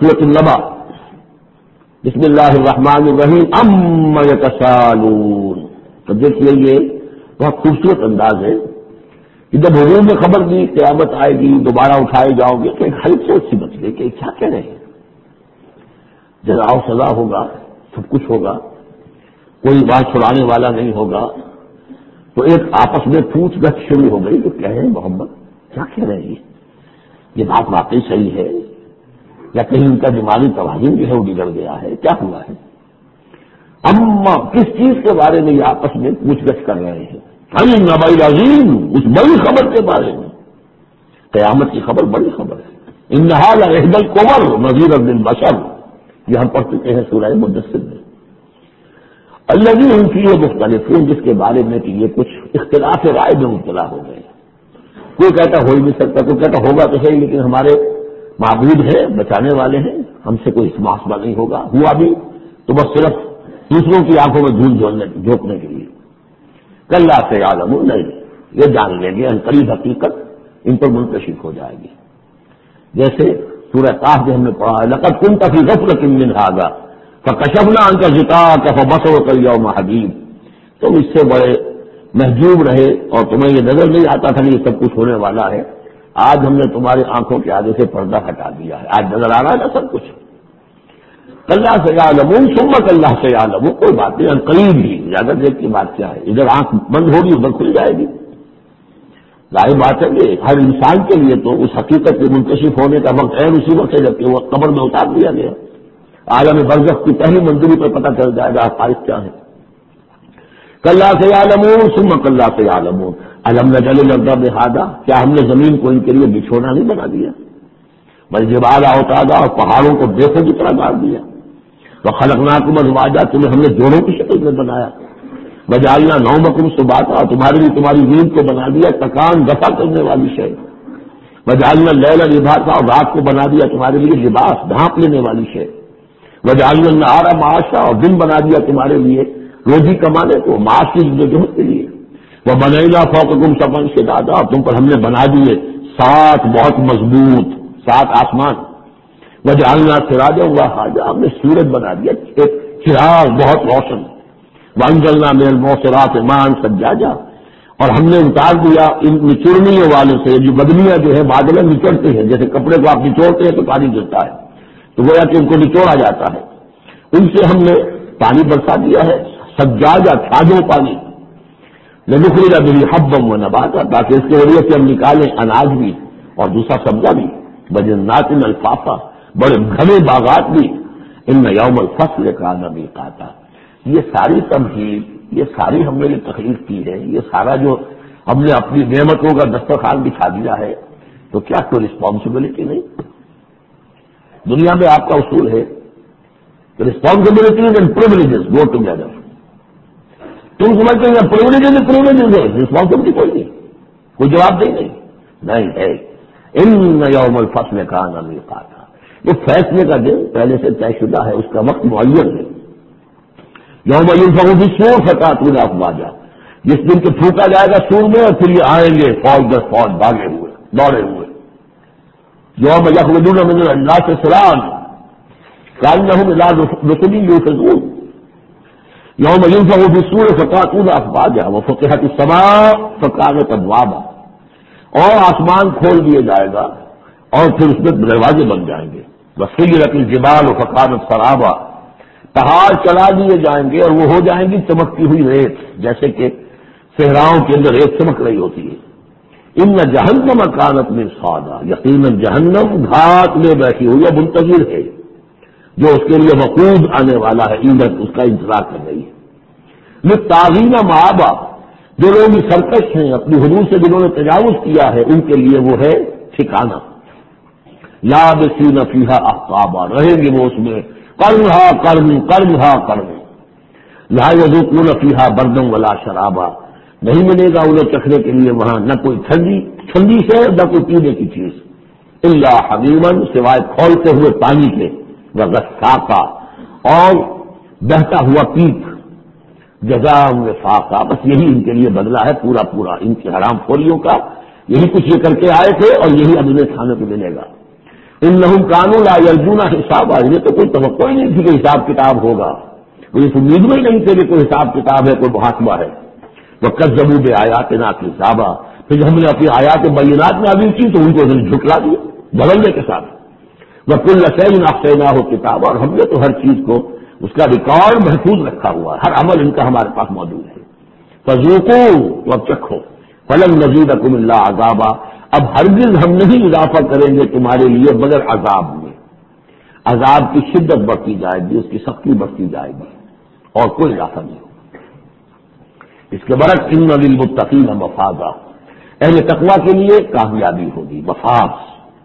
سورۃ النبأ بسم اللہ الرحمن الرحیم عما یتساءلون. تو دیکھیے یہ بہت خوبصورت انداز ہے کہ جب حضور نے خبر دی قیامت آئے گی دوبارہ اٹھائے جاؤ گے تو ایک ہلکے سی بچ گئی کہ کیا کہہ رہے ہیں. جزا و سزا ہوگا، سب کچھ ہوگا، کوئی بات چھڑانے والا نہیں ہوگا. تو ایک آپس میں پوچھ گچھ شروع ہو گئی کہ کہیں محمد کیا کہہ رہے ہیں، یہ بات واقعی صحیح ہے یا کہیں ان کا دماغی توازن جو ہے وہ بگڑ گیا ہے، کیا ہوا ہے. اما کس چیز کے بارے میں یہ آپس میں پوچھ گچھ کر رہے ہیں؟ النبأ العظیم، اس بڑی خبر کے بارے میں. قیامت کی خبر بڑی خبر ہے. انہا لعہد الکبر نذیرا للبشر، یہ ہم پڑھ چکے ہیں سورہ مدثر میں. الذی هم فیہ مختلفون، جس کے بارے میں کہ یہ کچھ اختلاف رائے میں مبتلا ہو گئے. کوئی کہتا ہو ہی نہیں سکتا، کوئی کہتا ہوگا تو صحیح لیکن ہمارے معبود ہیں، بچانے والے ہیں، ہم سے کوئی محاسبہ نہیں ہوگا. ہوا بھی تو بس صرف دوسروں کی آنکھوں میں دھول جھونکنے کے لیے. کلا سیعلمون، نہیں، یہ جان لیں گے ان قریب حقیقت ان پر منکشف ہو جائے گی. جیسے سورہ قاف جو ہم نے پڑھا ہے لقد كنت في غفلة من هذا فكشفنا عنك غطاءك فبصرك اليوم حديد، تم اس سے بڑے محجوب رہے اور تمہیں یہ نظر نہیں آتا تھا کہ یہ سب کچھ ہونے والا ہے. آج ہم نے تمہاری آنکھوں کے آگے سے پردہ ہٹا دیا ہے، آج نظر آ رہا ہے نا سب کچھ. کلا سیعلمون ثم کلا سیعلمون، کوئی بات نہیں، ان قریب ہی. زیادہ دیر کی بات کیا ہے، ادھر آنکھ بند ہوگی ادھر کھل جائے گی. ظاہر بات ہے کہ ہر انسان کے لیے تو اس حقیقت کے منکشف ہونے کا وقت ہے اسی وقت ہے جبکہ وہ قبر میں اتار دیا گیا. عالم برزخ کی پہلی منزلی پر پتہ چل جائے گا حقائق کیا ہے. کلا سیعلمون ثم کلا سیعلمون الم نجعل الارض مہادا، کیا ہم نے زمین کو ان کے لیے بچھونا نہیں بنا دیا؟ والجبال اوتادا، اور پہاڑوں کو دیکھو کی طرح گاڑ دیا. وخلقناکم ازواجا، تمہیں ہم نے جوڑوں کی شکل میں بنایا. وجعلنا نومکم سباتا، تمہارے لیے تمہاری نیند کو بنا دیا تکان دفع کرنے والی شے. وجعلنا اللیل لباسا، اور رات کو بنا دیا تمہارے لیے لباس ڈھانپ لینے والی شے. وجعلنا النہار معاشا، اور دن بنا دیا تمہارے لیے روزی کمانے کو، معاش کی جدوجہد کے لیے. وبنینا فوقکم سبعا شدادا، اور تم پر ہم نے بنا دیے 7 بہت مضبوط 7 آسمان. وجعلنا سراجا وہاجا، ہم نے سورج بنا دیا ایک چراغ بہت روشن. وانزلنا من المعصرات ماء ثجاجا، اور ہم نے اتار دیا ان نچوڑنے والوں سے، جو بدلیاں جو ہے بادلیں نچوڑتے ہیں، جیسے کپڑے کو آپ نچوڑتے ہیں تو پانی گرتا ہے، تو گویا کہ ان کو نچوڑا جاتا ہے، ان سے ہم نے پانی برسا دیا ہے ثجاجا چھاجو پانی. لنخرج به حبا ونباتا، تاکہ اس کے ذریعے سے ہم نکالیں اناج بھی اور دوسرا سبزہ بھی. وجنات الفافا، بڑے گھنے باغات بھی. ان یوم الفصل کان میقاتا، یہ ساری تمہید، یہ ساری ہم نے جو تخلیق کی ہے، یہ سارا جو ہم نے اپنی نعمتوں کا دسترخوان بچھا دیا ہے، تو کیا کوئی رسپانسبلٹی نہیں؟ دنیا میں آپ کا اصول ہے کہ responsibilities and privileges go together. تم سمجھتے ہیں پرولیجز ہے، رسپانسبلٹی کوئی نہیں، کوئی جواب نہیں ہے. ان یوم الفصل کان میقاتا، یہ فیصلے کا دن پہلے سے طے شدہ ہے، اس کا وقت معین ہے. یوم ينفخ في الصور فتأتون افواجا، جس دن کے پھونکا جائے گا سور میں اور پھر یہ آئیں گے فوج در فوج بھاگے ہوئے دوڑے ہوئے. یوم یخرجون من الاجداث سراعا كأنهم الى نصب يوفضون. یوم ينفخ في الصور فتأتون افواجا وفتحت السماء فكانت ابوابا، اور آسمان کھول دیا جائے گا اور پھر اس میں دروازے بن جائیں گے. وسيرت الجبال فكانت سرابا، پہاڑ چلا دیے جائیں گے اور وہ ہو جائیں گی چمکتی ہوئی ریت، جیسے کہ صحراؤں کے اندر ریت چمک رہی ہوتی ہے. ان جہنم کانت مرصادا، یقیناً جہنم گھاٹ میں بیٹھی ہوئی ہے، منتظر ہے، جو اس کے لیے وقود آنے والا ہے، ایندھن اس کا انتظار کر رہی ہے. للطاغین مآبا، جو لوگ سرکش ہیں اپنی حدود سے جنہوں نے تجاوز کیا ہے ان کے لیے وہ ہے ٹھکانہ. لابسین فیہا احقابا، رہیں گے وہ اس میں قرنہا قرن لا یذوقون فیہا بردا ولا شرابا، نہیں ملے گا انہیں چکھنے کے لیے وہاں نہ کوئی ٹھنڈی سے نہ کوئی پینے کی چیز. الا حمیما، سوائے کھولتے ہوئے پانی کے، وغساقا، اور بہتا ہوا پیپ. جزاء وفاقا، بس یہی ان کے لیے بدلہ ہے پورا ان کی حرام خوریوں کا. یہی کچھ یہ کر کے آئے تھے اور یہی اب انہیں کھانے کو ملے گا. انہم کانوا لا یرجون حسابا، انہیں تو کوئی توقع ہی نہیں تھی کہ حساب کتاب ہوگا، کوئی امید میں ہی نہیں تھے کہ کوئی حساب کتاب ہے، کوئی محاسبہ ہے۔ وَكَذَّبُوا بِآيَاتِنَا كِذَّابًا، پھر جب ہم نے اپنی آیات بینات نازل کی تو ان کو جھٹلا دیا جھگڑنے کے ساتھ۔ وَكُلَّ شَيْءٍ أَحْصَيْنَاهُ كِتَابًا، اور ہم نے تو ہر چیز کو اس کا ریکارڈ محفوظ رکھا ہوا ہے، ہر عمل ان کا ہمارے پاس موجود ہے۔ فَذُوقُوا، تو اب چکھو، فَلَن نَّزِيدَكُمْ إِلَّا عَذَابًا، اب ہرگز ہم نہیں اضافہ کریں گے تمہارے لیے مگر عذاب میں، عذاب کی شدت بڑھتی جائے گی، اس کی سختی بڑھتی جائے گی، اور کوئی اضافہ نہیں ہوگا۔ اس کے برعکس ان للمتقین مفازا، اہل تقویٰ کے لیے کامیابی ہوگی، مفاز،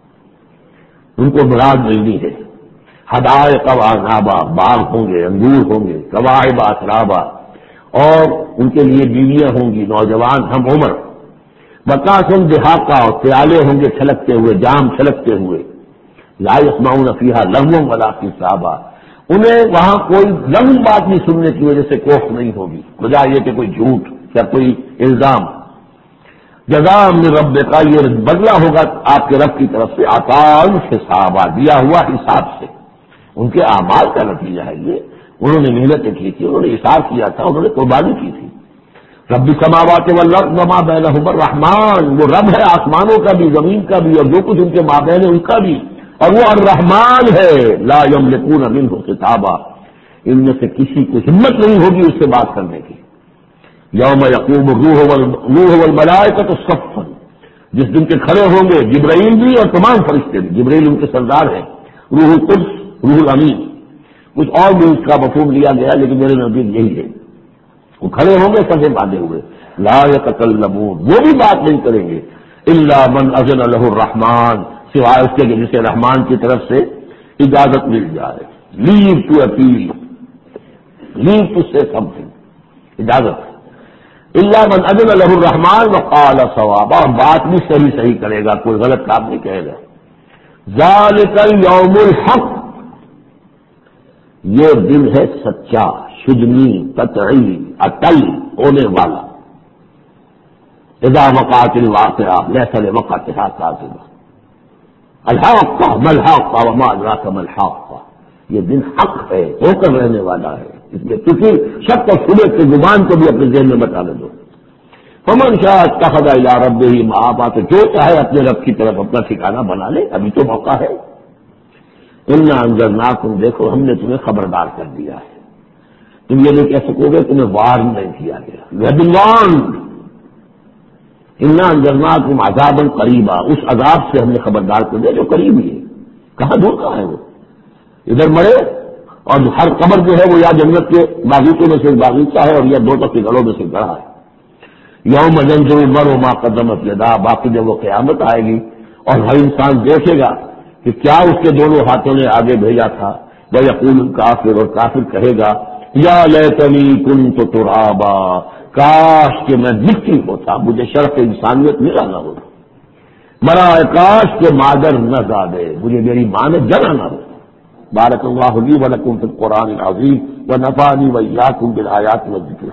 ان کو مراد ملنی ہے۔ حدائق و اعنابا، باغ ہوں گے، انگور ہوں گے، کواعب اترابا، اور ان کے لیے بیویاں ہوں گی، نوجوان ہم عمر، بکاسن دہاقہ، اور پیالے ہوں گے چھلکتے ہوئے، جام چھلکتے ہوئے، لا یسمعون فیہا لغوا ولا کذابا، انہیں وہاں کوئی لغو بات نہیں سننے کی وجہ سے کوف نہیں ہوگی، وجہ یہ کہ کوئی جھوٹ یا کوئی الزام۔ جزاء من ربک، یہ بدلہ ہوگا آپ کے رب کی طرف سے، عطاء حسابا، دیا ہوا حساب سے، ان کے اعمال کا نتیجہ ہے یہ، انہوں نے محنتیں کی تھی، انہوں نے حساب کیا تھا، انہوں نے قربانی کی تھی۔ رب السماوات والارض وما بینہما الرحمن، وہ رب ہے آسمانوں کا بھی، زمین کا بھی، اور جو کچھ ان کے مابین ہے ان کا بھی، اور وہ الرحمن ہے، لا یملکون منہ خطابا، ان میں سے کسی کو ہمت نہیں ہوگی اس سے بات کرنے کی۔ یوم یقوم الروح والملائکۃ صفا، جس دن کے کھڑے ہوں گے جبرائیل بھی اور تمام فرشتے بھی، جبرائیل ان کے سردار ہیں، روح القدس، روح الامین، کچھ اور بھی اس کا مفہوم لیا گیا لیکن میرے نزدیک یہی ہے، وہ کھڑے ہوں گے سجے باندھے ہوئے، لا یتکلمون، وہ بھی بات نہیں کریں گے، الا من اذن له الرحمن، سوائے اس کے کہ جسے رحمان کی طرف سے اجازت مل جائے، leave to appeal, leave to say some thing, اجازت، الا من اذن له الرحمن وقال صوابا، اور بات بھی صحیح کرے گا، کوئی غلط کام نہیں کہے گا۔ ذالک الیوم الحق، یہ دن ہے سچا، شجنی، قطعی، اٹل ہونے والا۔ اذا وقعت الواقعہ لیس لوقعتها کاذبہ، الحاقہ ما الحاقہ وما ادراک ما الحاقہ، یہ دن حق ہے، ہو کر رہنے والا ہے، اس میں کسی شک اور شبہ کے گمان کو بھی اپنے ذہن میں بتانے دو۔ فمن شاء اتخذ الی ربہ مآبا، تو جو چاہے اپنے رب کی طرف اپنا ٹھکانہ بنا لے، ابھی تو موقع ہے۔ انا انذرناکم، دیکھو ہم نے تمہیں خبردار کر دیا ہے، تم یہ نہیں کہہ سکو گے تمہیں وارن نہیں کیا گیا، یو ہیو بین وارنڈ۔ انا انذرناکم عذابا قریبا، اس عذاب سے ہم نے خبردار کر دیا جو قریب ہی ہے، کہاں دور کہاں ہے وہ، ادھر مرے، اور ہر قبر جو ہے وہ یا جنت کے باغیچوں میں سے ایک باغیچہ ہے اور یا دوزخ کے گڑھوں میں سے گڑھا ہے۔ یوم ينظر المرء ما قدمت یداہ، باقی جب وہ قیامت آئے گی اور ہر انسان دیکھے گا کہ کیا اس کے دونوں ہاتھوں نے آگے بھیجا تھا، وَيَقُولُ الْكَافِرُ، اور کافر کہے گا یا لیتنی كُنتُ تُرَابًا، کاش کہ میں مٹی ہوتا، مجھے شرف انسانیت ملا نہ ہوتا، مرا کاش کہ مادر نہ زادے، مجھے میری ماں نے جنا نہ ہوتا۔ بارک اللہ لی ولکم فی القرآن العظیم ونفعنی وإیاکم بالآیات والذکر